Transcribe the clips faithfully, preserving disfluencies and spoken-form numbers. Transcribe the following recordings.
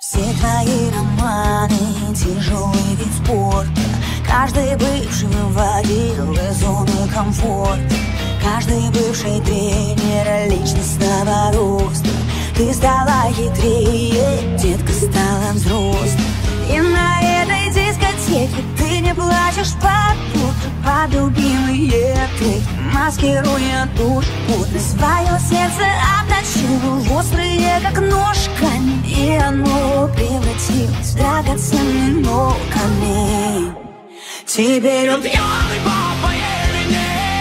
Все твои романы, тяжелый вид спорта. Каждый бывший выводил из зоны комфорта. Каждый бывший тренер личностного роста. Ты стала хитрее, детка стала взрослой. И на этой дискотеке ты не плачешь под утро, под любимые треки, маскируя душу, будто свое сердце обточил в острые, как нож, камень. И оно превратилось в драгоценный но камень. Теперь он пьяный по имени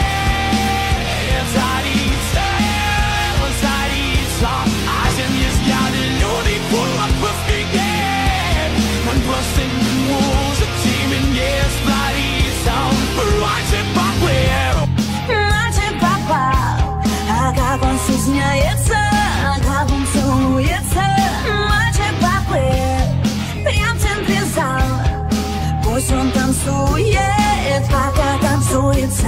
царица, царица. Осенние взгляды люди пулят по спине. Он просто не может тебе не справиться. Раньше поплыл, раньше попал. А как он стесняется, а как он целуется. Раньше поплыл, прям в центре зала. Пусть он танцует, пока танцуется.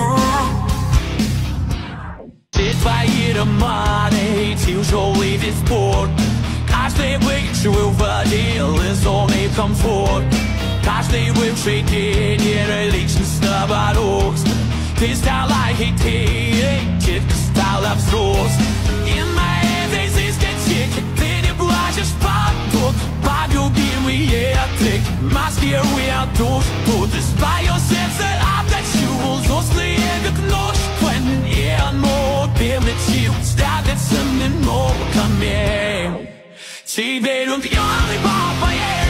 Все твои романы, тяжелый вид спорта. Каждый бывший выводил из зоны комфорта. Каждый бывший тренер личностного роста. Ты стала хитрее, детка стала взрослой. И на этой дискотеке ты не плачешь под утро, под любимые треки, маскируя душу, будто свое сердце обточил в острые, как нож, камень. И оно превратилось в драгоценный но камень. Теперь он пьяный по поеду.